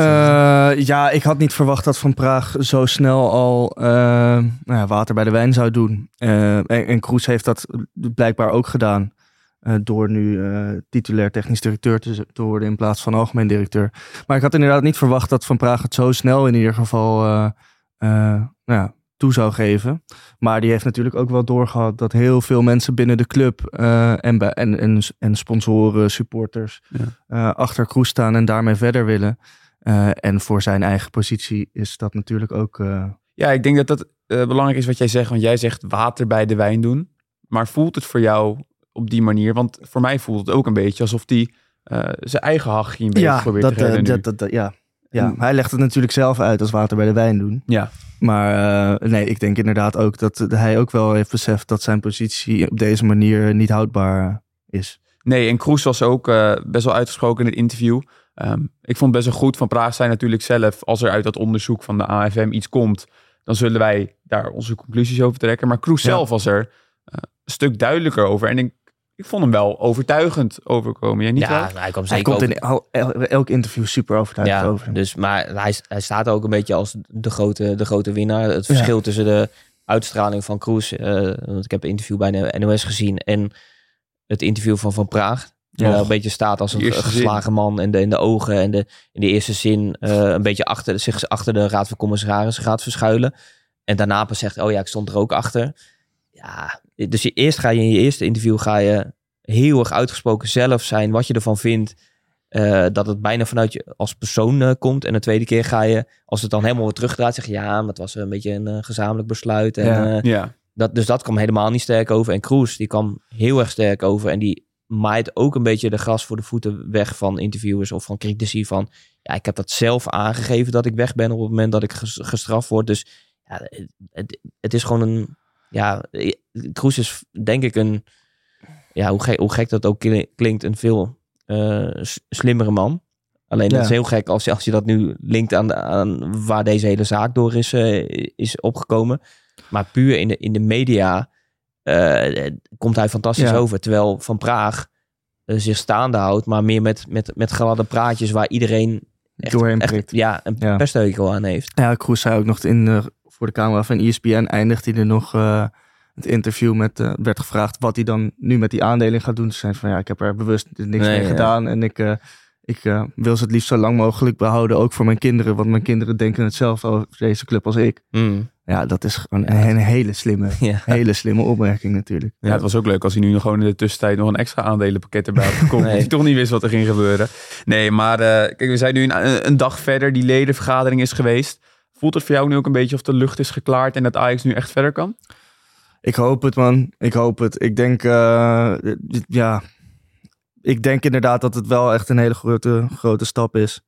ja, ik had niet verwacht dat Van Praag zo snel al uh, nou ja, water bij de wijn zou doen. Uh, en, en Kroes heeft dat blijkbaar ook gedaan. Uh, door nu uh, titulair technisch directeur te, te worden in plaats van algemeen directeur. Maar ik had inderdaad niet verwacht dat Van Praag het zo snel in ieder geval uh, uh, nou ja, toe zou geven. Maar die heeft natuurlijk ook wel doorgehad dat heel veel mensen binnen de club uh, en, bij, en, en, en sponsoren, supporters Ja. uh, achter Kroes staan en daarmee verder willen. Uh, en voor zijn eigen positie is dat natuurlijk ook... Uh... Ja, ik denk dat dat uh, belangrijk is wat jij zegt. Want jij zegt water bij de wijn doen. Maar voelt het voor jou op die manier? Want voor mij voelt het ook een beetje alsof hij uh, zijn eigen hachje een beetje ja, probeert dat, te redden uh, nu. dat, dat, dat, ja. Ja, En- hij legt het natuurlijk zelf uit als water bij de wijn doen. Ja, Maar uh, nee, ik denk inderdaad ook dat hij ook wel heeft beseft dat zijn positie op deze manier niet houdbaar is. nee, en Kroes was ook uh, best wel uitgesproken in het interview. Um, ik vond het best wel goed. Van Praag zei natuurlijk zelf, als er uit dat onderzoek van de A F M iets komt, dan zullen wij daar onze conclusies over trekken. Maar Kroes Ja. zelf was er uh, een stuk duidelijker over. En ik, ik vond hem wel overtuigend overkomen. Jij niet Ja, waar? hij kwam Hij zeker komt over. in el- el- elk interview super overtuigend Ja, over. dus, maar hij, hij staat ook een beetje als de grote, de grote winnaar. Het verschil Ja. tussen de uitstraling van Kroes, uh, want ik heb een interview bij de N O S gezien, en het interview van Van Praag. Die Och, daar een beetje staat als een eerste geslagen zin. man en de, in de ogen en de, in de eerste zin uh, een beetje achter, zich achter de Raad van Commissarissen gaat verschuilen. En daarna pas zegt, oh ja, ik stond er ook achter. Ja, dus je, eerst ga je in je eerste interview ga je heel erg uitgesproken zelf zijn, wat je ervan vindt. Uh, dat het bijna vanuit je als persoon uh, komt. En de tweede keer ga je, als het dan helemaal weer terugdraait, zeg je ja, maar het was een beetje een uh, gezamenlijk besluit. En, Ja. uh, Ja. dat, dus dat kwam helemaal niet sterk over. En Kroes, die kwam heel erg sterk over. En die maait ook een beetje de gras voor de voeten weg van interviewers of van critici. Van ja, ik heb dat zelf aangegeven dat ik weg ben op het moment dat ik ges- gestraft word. Dus ja, het, het, het is gewoon een, ja, Kroes is denk ik een, ja, hoe gek, hoe gek dat ook klinkt, een veel uh, slimmere man. Alleen Ja. het is heel gek als je, als je dat nu linkt aan, aan waar deze hele zaak door is, uh, is opgekomen. Maar puur in de, in de media uh, komt hij fantastisch Ja. over. Terwijl Van Praag uh, zich staande houdt, maar meer met, met, met gladde praatjes waar iedereen echt, Doorheen echt prikt. ja, een Ja. pestheukel aan heeft. Ja, Kroes zei ook nog in de, voor de camera van E S P N eindigt hij er nog uh, het interview met, uh, werd gevraagd wat hij dan nu met die aandelen gaat doen. Ze zei van ja, ik heb er bewust niks Nee, mee ja. gedaan en ik, uh, ik uh, wil ze het liefst zo lang mogelijk behouden, ook voor mijn kinderen, want mijn kinderen denken hetzelfde over deze club als ik. Mm. Ja, dat is gewoon een, een hele slimme, Ja. hele slimme opmerking natuurlijk. Ja, het was ook leuk als hij nu nog gewoon in de tussentijd nog een extra aandelenpakket erbij had gekomen. Nee. Dat hij toch niet wist wat er ging gebeuren. Nee, maar uh, kijk, we zijn nu een, een dag verder. Die ledenvergadering is geweest. Voelt het voor jou nu ook een beetje of de lucht is geklaard en dat Ajax nu echt verder kan? Ik hoop het, man. Ik hoop het. Ik denk, uh, ja, ik denk inderdaad dat het wel echt een hele grote, grote stap is.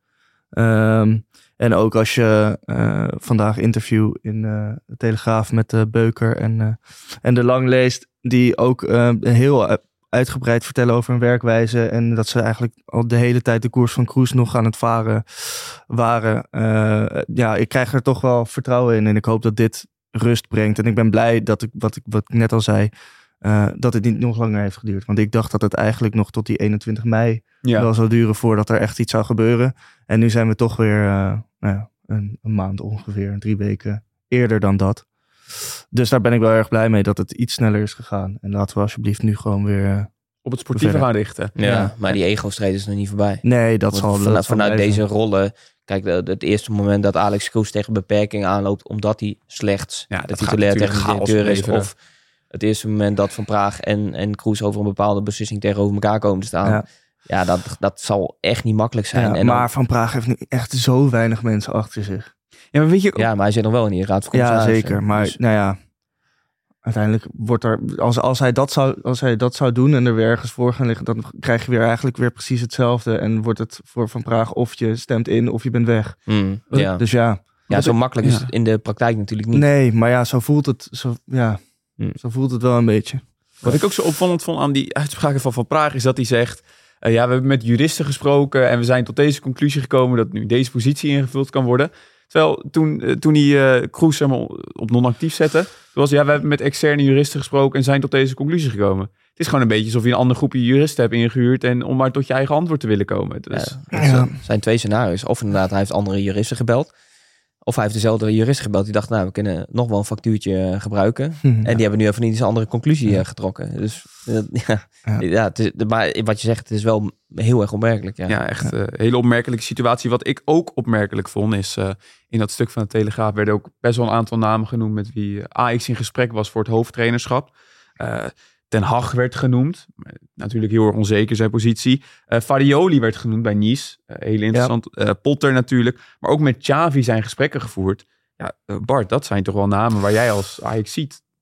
Um, en ook als je uh, vandaag interview in uh, de Telegraaf met uh, Beuker en, uh, en De Lang leest, die ook uh, heel uitgebreid vertellen over hun werkwijze en dat ze eigenlijk al de hele tijd de koers van Kroes nog aan het varen waren. Uh, ja, ik krijg er toch wel vertrouwen in en ik hoop dat dit rust brengt. En ik ben blij dat ik, wat ik, wat ik net al zei, uh, dat het niet nog langer heeft geduurd. Want ik dacht dat het eigenlijk nog tot die eenentwintig mei Ja. wel zou duren voordat er echt iets zou gebeuren. En nu zijn we toch weer uh, nou ja, een, een maand ongeveer, drie weken eerder dan dat. Dus daar ben ik wel erg blij mee dat het iets sneller is gegaan. En laten we alsjeblieft nu gewoon weer uh, Op het sportieve Verder. gaan richten. Ja, Ja. maar die ego-strijd is nog niet voorbij. Nee, dat Want zal vanuit, dat zal vanuit blijven. deze rollen. Kijk, de, het eerste moment dat Alex Kroes tegen beperking aanloopt, omdat hij slechts Ja, de dat titulair gaat natuurlijk technisch chaos directeur is. opleveren. Of het eerste moment dat Van Praag en, en Kroes over een bepaalde beslissing tegenover elkaar komen te staan. Ja, Ja. dat, dat zal echt niet makkelijk zijn. Ja, en dan- maar Van Praag heeft nu echt zo weinig mensen achter zich. Ja, maar weet je, ja, maar hij zit nog wel in die raad van Ja, commissarissen. zeker. Maar Dus- nou ja, uiteindelijk wordt er, als, als, hij dat zou, als hij dat zou doen en er weer ergens voor gaan liggen, dan krijg je weer eigenlijk weer precies hetzelfde. En wordt het voor Van Praag of je stemt in of je bent weg. Mm, ja. Dus ja. ja, zo makkelijk is ja. het in de praktijk natuurlijk niet. Nee, maar ja, zo voelt het, zo, ja, Hm. zo voelt het wel een beetje. wat ik ook zo opvallend vond aan die uitspraken van Van Praag is dat hij zegt, uh, ja, we hebben met juristen gesproken en we zijn tot deze conclusie gekomen dat nu deze positie ingevuld kan worden. Terwijl toen, uh, toen hij uh, Kroes zeg maar, op non-actief zette, toen was ja, we hebben met externe juristen gesproken en zijn tot deze conclusie gekomen. Het is gewoon een beetje alsof je een ander groepje juristen hebt ingehuurd en om maar tot je eigen antwoord te willen komen. Dus, Ja, Ja. Er zijn twee scenario's. Of inderdaad, hij heeft andere juristen gebeld. Of hij heeft dezelfde jurist gebeld. Die dacht, nou, we kunnen nog wel een factuurtje uh, gebruiken. Hm. En die hebben nu even niet een andere conclusie uh, getrokken. Dus uh, ja, Ja. ja. het is, maar wat je zegt, het is wel heel erg opmerkelijk. Ja. Ja, echt een hele opmerkelijke situatie. Wat ik ook opmerkelijk vond is, uh, in dat stuk van de Telegraaf werden ook best wel een aantal namen genoemd met wie uh, Ajax in gesprek was voor het hoofdtrainerschap. Uh, Ten Hag werd genoemd. Natuurlijk heel erg onzeker zijn positie. Uh, Farioli werd genoemd bij Nice. Uh, heel interessant. Ja. Uh, Potter natuurlijk. Maar ook met Xavi zijn gesprekken gevoerd. Ja, uh, Bart, dat zijn toch wel namen waar jij als Ajax ziet toch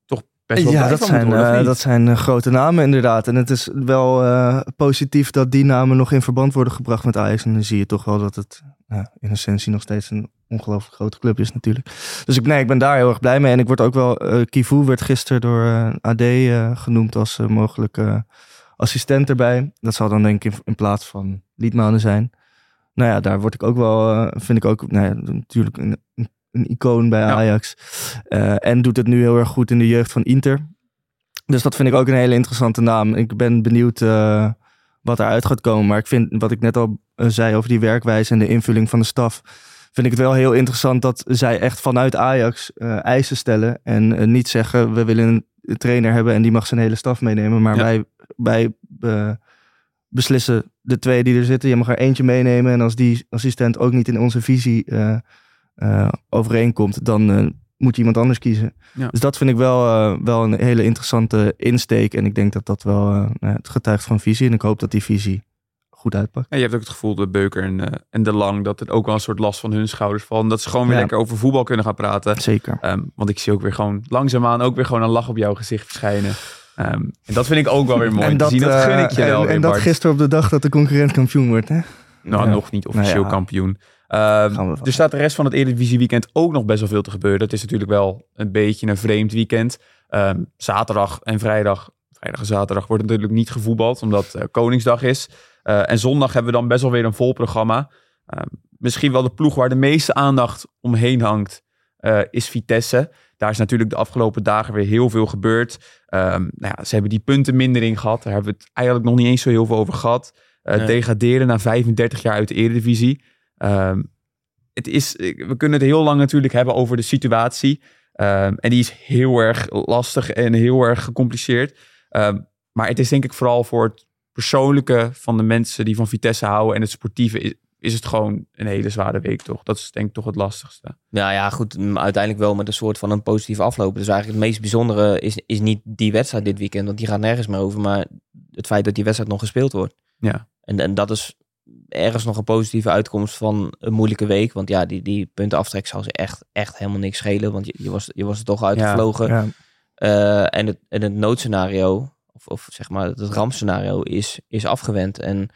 best wel ja, blij dat van zijn, moet worden, of uh, niet? dat zijn uh, grote namen inderdaad. En het is wel uh, positief dat die namen nog in verband worden gebracht met Ajax. En dan zie je toch wel dat het uh, in essentie nog steeds een ongelooflijk grote club is natuurlijk. Dus ik, nee, ik ben daar heel erg blij mee. En ik word ook wel... Uh, Kivu werd gisteren door uh, A D uh, genoemd als uh, mogelijke uh, assistent erbij. Dat zal dan denk ik in, in plaats van Liedmanen zijn. Nou ja, daar word ik ook wel... Uh, vind ik ook nou ja, natuurlijk een, een, een icoon bij Ajax. Ja. Uh, en doet het nu heel erg goed in de jeugd van Inter. Dus dat vind ik ook een hele interessante naam. Ik ben benieuwd uh, wat eruit gaat komen. Maar ik vind, wat ik net al uh, zei over die werkwijze en de invulling van de staf, vind ik het wel heel interessant dat zij echt vanuit Ajax uh, eisen stellen. En uh, niet zeggen, we willen een trainer hebben en die mag zijn hele staf meenemen. Maar ja. wij, wij uh, beslissen de twee die er zitten. Je mag er eentje meenemen. En als die assistent ook niet in onze visie uh, uh, overeenkomt, dan... Uh, moet je iemand anders kiezen. Ja. Dus dat vind ik wel, uh, wel een hele interessante insteek. En ik denk dat dat wel uh, nou, het getuigt van visie. En ik hoop dat die visie goed uitpakt. En je hebt ook het gevoel dat Beuker en, uh, en De Lang, dat het ook wel een soort last van hun schouders valt. En dat ze gewoon weer ja. lekker over voetbal kunnen gaan praten. Zeker. Um, want ik zie ook weer gewoon langzaamaan ook weer gewoon een lach op jouw gezicht verschijnen. Um, en dat vind ik ook wel weer mooi en te dat, zien. Dat gun ik je uh, wel en, weer, en dat Bart. gisteren op de dag dat de concurrent kampioen wordt, hè? Nou, ja. nog niet officieel nou ja. kampioen. Uh, er staat de rest van het Eredivisie weekend ook nog best wel veel te gebeuren. Het is natuurlijk wel een beetje een vreemd weekend. Um, zaterdag en vrijdag, vrijdag en zaterdag wordt natuurlijk niet gevoetbald, omdat uh, Koningsdag is. Uh, en zondag hebben we dan best wel weer een vol programma. Uh, misschien wel de ploeg waar de meeste aandacht omheen hangt, uh, is Vitesse. Daar is natuurlijk de afgelopen dagen weer heel veel gebeurd. Um, nou ja, ze hebben die puntenmindering gehad. Daar hebben we het eigenlijk nog niet eens zo heel veel over gehad. Uh, nee. Degraderen na vijfendertig jaar uit de Eredivisie. Um, het is, we kunnen het heel lang natuurlijk hebben over de situatie. Um, en die is heel erg lastig en heel erg gecompliceerd. Um, maar het is denk ik vooral voor het persoonlijke van de mensen die van Vitesse houden en het sportieve is, is het gewoon een hele zware week, toch? Dat is denk ik toch het lastigste. Ja, ja, goed. Uiteindelijk wel met een soort van een positieve afloop. Dus eigenlijk het meest bijzondere is, is niet die wedstrijd dit weekend, want die gaat nergens meer over. Maar het feit dat die wedstrijd nog gespeeld wordt. Ja. En, en dat is ergens nog een positieve uitkomst van een moeilijke week. Want ja, die, die puntenaftrek zal ze echt, echt helemaal niks schelen. Want je, je, was, je was er toch uitgevlogen. Ja, ja. Uh, en, het, en het noodscenario, of, of zeg maar het rampscenario, is, is afgewend. En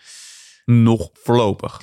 nog voorlopig.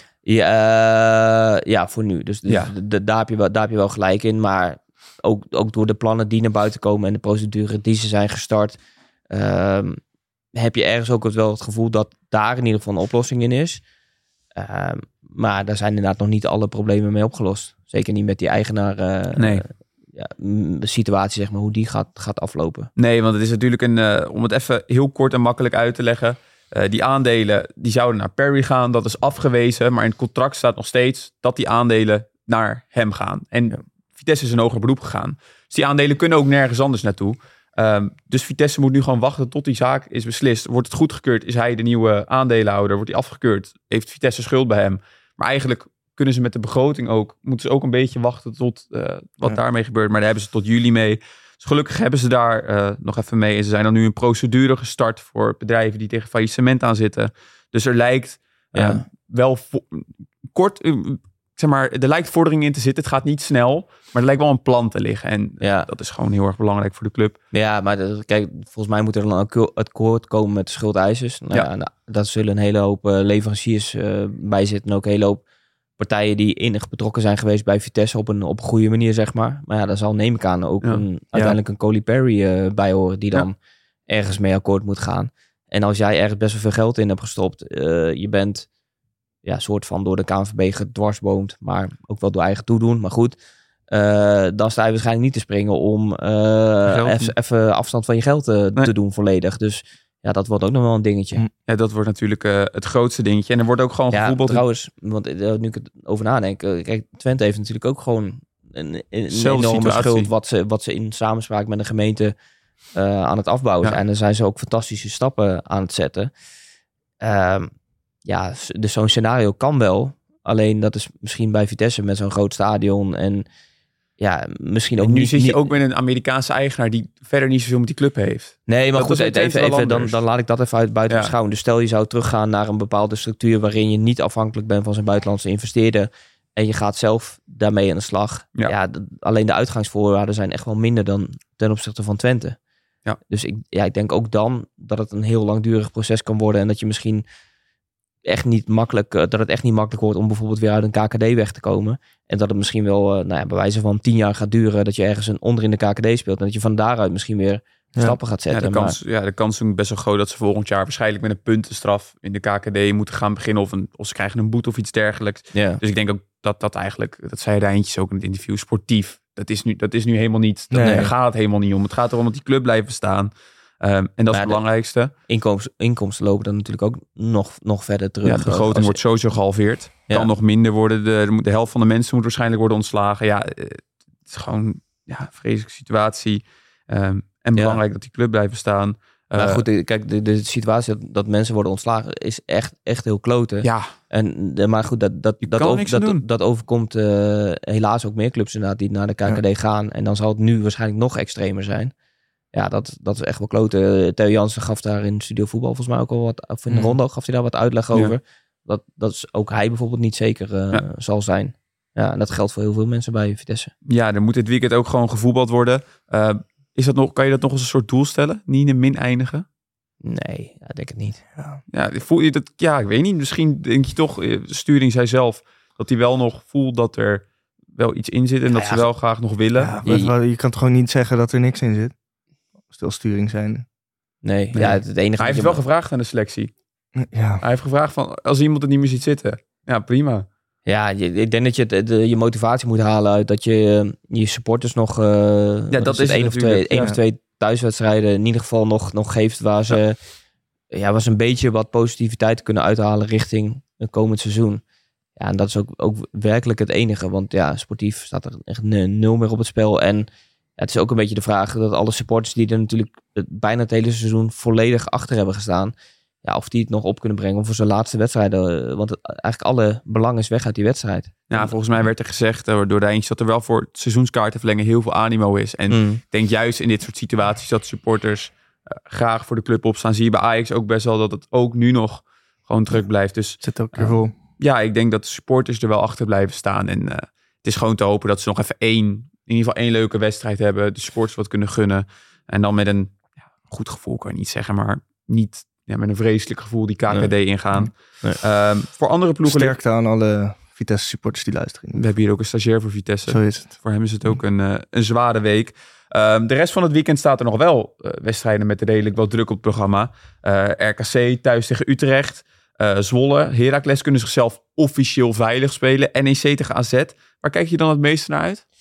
Ja, uh, ja voor nu. Dus, dus ja. d- d- daar, heb je wel, daar heb je wel gelijk in. Maar ook, ook door de plannen die naar buiten komen en de procedure die ze zijn gestart, Uh, heb je ergens ook wel het gevoel dat daar in ieder geval een oplossing in is. Uh, maar daar zijn inderdaad nog niet alle problemen mee opgelost. Zeker niet met die eigenaar uh, nee. uh, ja, situatie, zeg maar, hoe die gaat, gaat aflopen. Nee, want het is natuurlijk een, uh, om het even heel kort en makkelijk uit te leggen. Uh, die aandelen die zouden naar Perry gaan. Dat is afgewezen. Maar in het contract staat nog steeds dat die aandelen naar hem gaan. En ja. Vitesse is een hoger beroep gegaan. Dus die aandelen kunnen ook nergens anders naartoe. Um, dus Vitesse moet nu gewoon wachten tot die zaak is beslist. Wordt het goedgekeurd, is hij de nieuwe aandeelhouder. Wordt hij afgekeurd, heeft Vitesse schuld bij hem. Maar eigenlijk kunnen ze met de begroting ook, moeten ze ook een beetje wachten tot uh, wat ja. daarmee gebeurt. Maar daar hebben ze tot juli mee. Dus gelukkig hebben ze daar uh, nog even mee. En ze zijn dan nu een procedure gestart voor bedrijven die tegen faillissement aan zitten. Dus er lijkt uh, ja. wel vo- kort... Uh, Zeg maar, er lijkt vordering in te zitten. Het gaat niet snel, maar er lijkt wel een plan te liggen. En ja. dat is gewoon heel erg belangrijk voor de club. Ja, maar de, kijk, volgens mij moet er dan ook het akkoord komen met de schuldeisers. Nou, ja. Ja, nou, daar zullen een hele hoop uh, leveranciers uh, bij zitten. En ook een hele hoop partijen die innig betrokken zijn geweest bij Vitesse op een, op een goede manier, zeg maar. Maar ja, daar zal, neem ik aan, ook ja. een, uiteindelijk ja. een Coley Perry uh, bij horen die dan ja. ergens mee akkoord moet gaan. En als jij ergens best wel veel geld in hebt gestopt, uh, je bent... ja, soort van door de K N V B gedwarsboomd, maar ook wel door eigen toedoen. Maar goed, uh, dan sta je waarschijnlijk niet te springen om uh, even afstand van je geld te, nee. te doen volledig. Dus ja, dat wordt ook nog wel een dingetje. Ja, dat wordt natuurlijk uh, het grootste dingetje. En er wordt ook gewoon ja, gevoetbald. Trouwens, want uh, nu ik het over nadenk, uh, kijk, Twente heeft natuurlijk ook gewoon een, een, een enorme situatie. schuld wat ze, wat ze in samenspraak met de gemeente uh, aan het afbouwen ja. zijn. En dan zijn ze ook fantastische stappen aan het zetten. Uh, Ja, dus zo'n scenario kan wel. Alleen dat is misschien bij Vitesse met zo'n groot stadion. En ja, misschien ook en nu niet... zit je niet... ook met een Amerikaanse eigenaar die verder niet zoveel met die club heeft. Nee, maar dat goed, even, even, even, dan, dan laat ik dat even uit buiten ja. beschouwen. Dus stel je zou teruggaan naar een bepaalde structuur waarin je niet afhankelijk bent van zijn buitenlandse investeerder. En je gaat zelf daarmee aan de slag. Ja. Ja, d- alleen de uitgangsvoorwaarden zijn echt wel minder dan ten opzichte van Twente. Ja. Dus ik, ja, ik denk ook dan dat het een heel langdurig proces kan worden. En dat je misschien echt niet makkelijk, uh, dat het echt niet makkelijk wordt om bijvoorbeeld weer uit een K K D weg te komen. En dat het misschien wel, uh, nou ja, bij wijze van tien jaar gaat duren dat je ergens een onder in de K K D speelt. En dat je van daaruit misschien weer ja. stappen gaat zetten. Ja, de kans, maar... ja, de kans is best wel groot dat ze volgend jaar waarschijnlijk met een puntenstraf in de K K D moeten gaan beginnen. Of, een, of ze krijgen een boete of iets dergelijks. Ja. Dus ik denk ook dat dat eigenlijk, dat zei Rijntjes ook in het interview, sportief. Dat is nu, dat is nu helemaal niet, nee. daar gaat het helemaal niet om. Het gaat erom dat die club blijven staan. Um, en dat maar is het belangrijkste. Inkomsten, inkomsten lopen dan natuurlijk ook nog, nog verder terug. Ja, de begroting je... wordt sowieso gehalveerd. Ja. Kan nog minder worden. De, de helft van de mensen moet waarschijnlijk worden ontslagen. Ja, het is gewoon ja, een vreselijke situatie. Um, en belangrijk ja. dat die club blijft staan. Maar uh, goed, de, kijk, de, de situatie dat, dat mensen worden ontslagen is echt, echt heel kloten. Ja. En, de, maar goed, dat, dat, dat, over, dat, dat overkomt uh, helaas ook meer clubs inderdaad die naar de K K D ja. gaan. En dan zal het nu waarschijnlijk nog extremer zijn. Ja, dat, dat is echt wel kloten. Theo Jansen gaf daar in Studio Voetbal volgens mij ook al wat, of in de ronde gaf hij daar wat uitleg over. Ja. Dat, dat is ook hij bijvoorbeeld niet zeker uh, ja. zal zijn. Ja, en dat geldt voor heel veel mensen bij Vitesse. Ja, er moet dit weekend ook gewoon gevoetbald worden. Uh, is dat nog, kan je dat nog als een soort doel stellen? Niet in een min eindigen? Nee, ja, denk het niet. Ja, ja, voel je dat, ja, ik weet niet. Misschien denk je toch, de sturing zei zelf, dat hij wel nog voelt dat er wel iets in zit en dat ja, ze wel graag nog willen. Ja, je, je, je kan toch gewoon niet zeggen dat er niks in zit? Stil sturing zijn. Nee, nee. Ja, het enige. Hij heeft wel mag... gevraagd aan de selectie. Ja. Hij heeft gevraagd van, als iemand het niet meer ziet zitten. Ja, prima. Ja, je, ik denk dat je de, de, je motivatie moet halen uit dat je je supporters nog uh, ja, dat is één of twee, één ja. of twee thuiswedstrijden in ieder geval nog, nog geeft waar ze, ja. Ja, waar ze een beetje wat positiviteit kunnen uithalen richting een komend seizoen. Ja, en dat is ook, ook werkelijk het enige, want ja, sportief staat er echt nul meer op het spel. En ja, het is ook een beetje de vraag dat alle supporters die er natuurlijk bijna het hele seizoen volledig achter hebben gestaan, ja, of die het nog op kunnen brengen voor zijn laatste wedstrijden. Want het, eigenlijk alle belang is weg uit die wedstrijd. Ja, volgens mij werd er gezegd door de Rijntjes dat er wel voor het seizoenskaarten verlengen heel veel animo is. En mm. ik denk juist in dit soort situaties dat supporters uh, graag voor de club opstaan. Zie je bij Ajax ook best wel dat het ook nu nog gewoon druk blijft. Dus zit ook weer vol. Uh, ja, ik denk dat de supporters er wel achter blijven staan. En uh, het is gewoon te hopen dat ze nog even één, in ieder geval één leuke wedstrijd hebben. De supporters wat kunnen gunnen. En dan met een ja, goed gevoel kan je niet zeggen, maar niet... Ja, met een vreselijk gevoel die K K D nee. ingaan. Nee. Um, voor andere ploegen... Sterkte aan alle Vitesse supporters die luisteren. We hebben hier ook een stagiair voor Vitesse. Zo is het. Voor hem is het ook een, uh, een zware week. Um, de rest van het weekend staat er nog wel uh, wedstrijden met redelijk wel druk op het programma. Uh, R K C thuis tegen Utrecht. Uh, Zwolle. Heracles kunnen zichzelf officieel veilig spelen. N E C tegen A Z. Waar kijk je dan het meeste naar uit?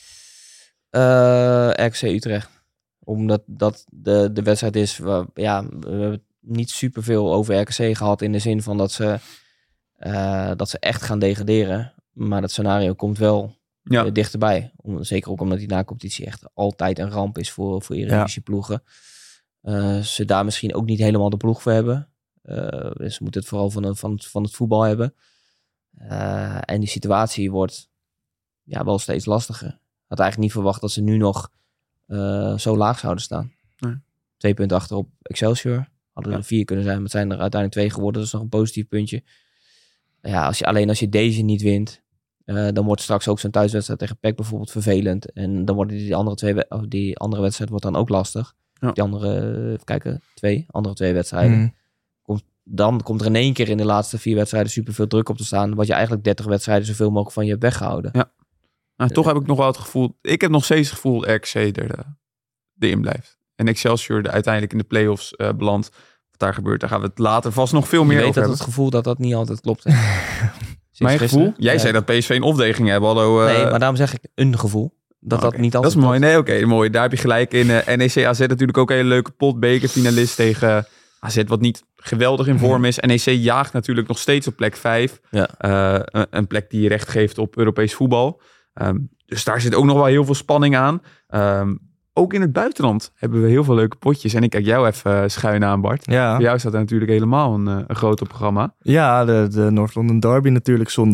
Uh, R K C Utrecht. Omdat dat de, de wedstrijd is waar... Ja, we hebben niet superveel over R K C gehad in de zin van dat ze, uh, dat ze echt gaan degraderen. Maar dat scenario komt wel ja. uh, dichterbij. Om, zeker ook omdat die na-competitie echt altijd een ramp is voor, voor Eredivisie ploegen. Uh, ze daar misschien ook niet helemaal de ploeg voor hebben. Uh, ze moeten het vooral van, van, van het voetbal hebben. Uh, en die situatie wordt ja, wel steeds lastiger. Had eigenlijk niet verwacht dat ze nu nog uh, zo laag zouden staan. Nee. Twee punten achter op Excelsior. Hadden er ja. vier kunnen zijn, maar het zijn er uiteindelijk twee geworden. Dat is nog een positief puntje. Ja, als je, alleen als je deze niet wint, uh, dan wordt straks ook zo'n thuiswedstrijd tegen P E C bijvoorbeeld vervelend. En dan worden die andere twee, of die andere wedstrijd wordt dan ook lastig. Ja. Die andere, even kijken, twee, andere twee wedstrijden. Mm. Komt, dan komt er in één keer in de laatste vier wedstrijden superveel druk op te staan. Wat je eigenlijk dertig wedstrijden zoveel mogelijk van je hebt weggehouden. Ja. Nou, toch heb ik nog wel het gevoel, ik heb nog steeds het gevoel dat R K C er uh, erin blijft. En Excelsior er uiteindelijk in de play-offs uh, belandt. Wat daar gebeurt, daar gaan we het later vast nog veel meer je over weet dat hebben. Het gevoel dat dat niet altijd klopt. Mijn gevoel? Jij ja. zei dat P S V een off-day ging hebben. Hallo, uh... Nee, maar daarom zeg ik een gevoel. Dat okay. dat niet altijd Dat is mooi. Nee, oké, okay, mooi. Daar heb je gelijk in. Uh, N E C A Z natuurlijk ook een hele leuke pot. Bekerfinalist tegen A Z, wat niet geweldig in vorm is. N E C jaagt natuurlijk nog steeds op plek vijf. Ja. Uh, een, een plek die recht geeft op Europees voetbal. Um, dus daar zit ook nog wel heel veel spanning aan. Um, Ook in het buitenland hebben we heel veel leuke potjes. En ik kijk jou even schuin aan, Bart. Ja. Voor jou staat er natuurlijk helemaal een, een groot programma. Ja, de, de North London Derby natuurlijk zondag.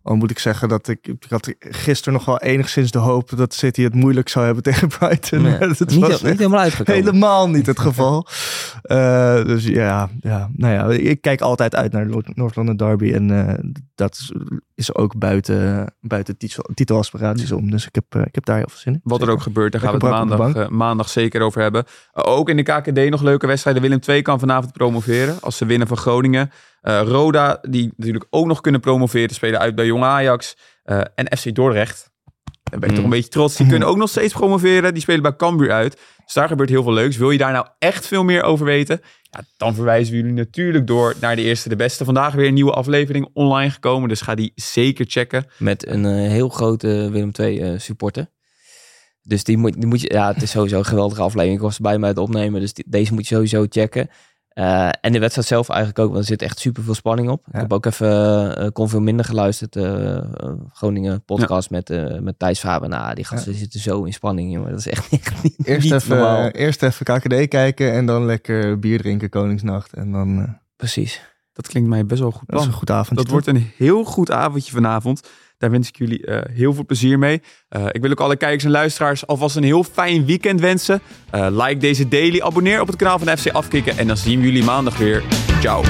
Al moet ik zeggen dat ik, ik had gisteren nog wel enigszins de hoop dat City het moeilijk zou hebben tegen Brighton. Nee, dat niet, was niet helemaal uitgekomen. Helemaal niet het geval. uh, dus ja, ja, nou ja, ik kijk altijd uit naar de North London Derby. En uh, dat is, is ook buiten, buiten titel, titelaspiraties om. Dus ik heb, uh, ik heb daar heel veel zin in. Wat er zeker. ook gebeurt, daar gaan we Lekker het brak op de maandag, uh, maandag zeker over hebben. Uh, ook in de K K D nog leuke wedstrijden. Willem twee kan vanavond promoveren als ze winnen van Groningen. Uh, Roda, die natuurlijk ook nog kunnen promoveren, spelen uit bij Jong Ajax. Uh, en F C Dordrecht, daar ben ik mm. toch een beetje trots. Die kunnen ook nog steeds promoveren. Die spelen bij Cambuur uit. Dus daar gebeurt heel veel leuks. Wil je daar nou echt veel meer over weten? Ja, dan verwijzen we jullie natuurlijk door naar de eerste de beste. Vandaag weer een nieuwe aflevering online gekomen. Dus ga die zeker checken. Met een uh, heel grote Willem twee uh, supporter. Dus die moet, die moet je... Ja, het is sowieso een geweldige aflevering. Ik was erbij met het opnemen. Dus die, deze moet je sowieso checken. Uh, en de wedstrijd zelf eigenlijk ook, want er zit echt super veel spanning op. Ja. Ik heb ook even, uh, kon veel minder geluisterd. Uh, uh, Groningen podcast ja. met, uh, met Thijs Faber. Nou, die gasten ja. zitten zo in spanning, jongen. Dat is echt niet, niet, eerst niet even, normaal. Uh, eerst even K K D kijken en dan lekker bier drinken, Koningsnacht. En dan... Uh, Precies. Dat klinkt mij best wel goed plan. Dat is een goed avondje. Dat wordt een heel goed avondje vanavond. Daar wens ik jullie uh, heel veel plezier mee. Uh, ik wil ook alle kijkers en luisteraars alvast een heel fijn weekend wensen. Uh, like deze daily, abonneer op het kanaal van F C Afkikken. En dan zien we jullie maandag weer. Ciao.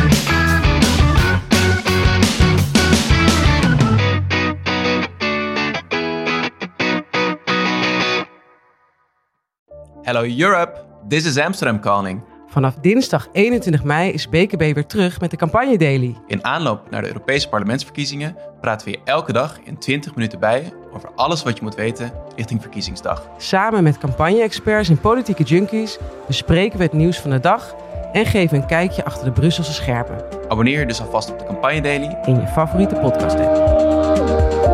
Hello Europe, this is Amsterdam calling. Vanaf dinsdag eenentwintig mei is B K B weer terug met de Campagne Daily. In aanloop naar de Europese parlementsverkiezingen praten we je elke dag in twintig minuten bij over alles wat je moet weten richting verkiezingsdag. Samen met campagne-experts en politieke junkies bespreken we het nieuws van de dag en geven een kijkje achter de Brusselse schermen. Abonneer je dus alvast op de Campagne Daily in je favoriete podcast app.